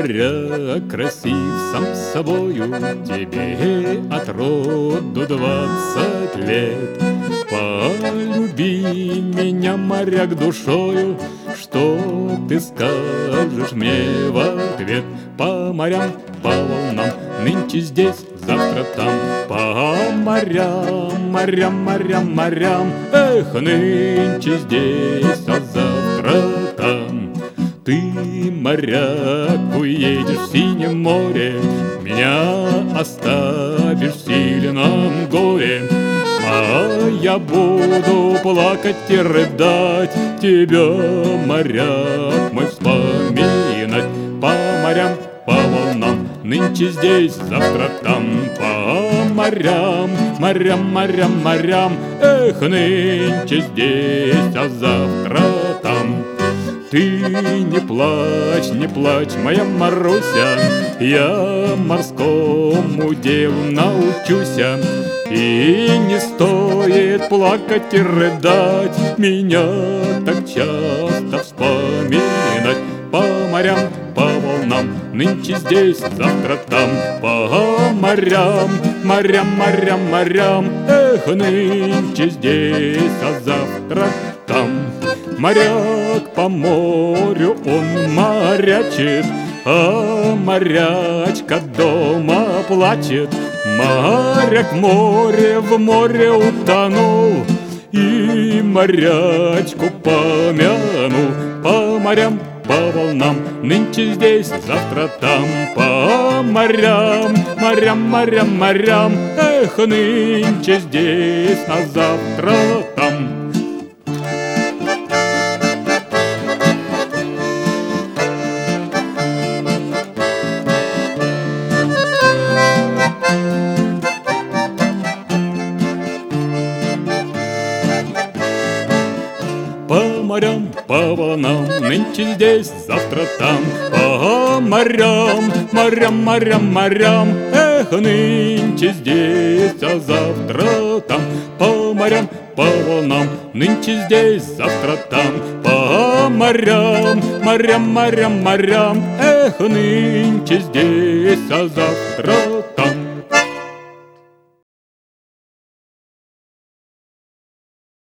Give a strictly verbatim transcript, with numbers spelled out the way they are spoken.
моряк, красив сам собою, тебе от роду двадцать лет. Полюби меня, моряк, душою, что ты скажешь мне в ответ? По морям, по волнам, нынче здесь, завтра там. По морям, морям, морям, морям, эх, нынче здесь, а завтра там. Ты, моряк, уедешь в синем море, меня оставишь в сильном горе. А я буду плакать и рыдать, тебя, моряк, мой, вспоминать. По морям, по волнам, нынче здесь, завтра там. По морям, морям, морям, морям, эх, нынче здесь, а завтра там. Ты не плачь, не плачь, моя Маруся, я морскому делу научуся. И не стоит плакать и рыдать, меня так часто вспоминать. По морям, по волнам, нынче здесь, завтра там. По морям, морям, морям, морям, эх, нынче здесь, а завтра там. Моряк по морю, он морячит, а морячка дома плачет. Моряк в море, в море утонул, и морячку помянул. По морям, по волнам, нынче здесь, завтра там. По морям, морям, морям, морям, эх, нынче здесь, а завтра там. По морям, по волнам, нынче здесь, завтра там. По морям, морям, морям, морям, эх, нынче здесь, а завтра там. По морям, по волнам, нынче здесь, завтра там. По морям, морям, морям, морям, эх, нынче здесь, а завтра там.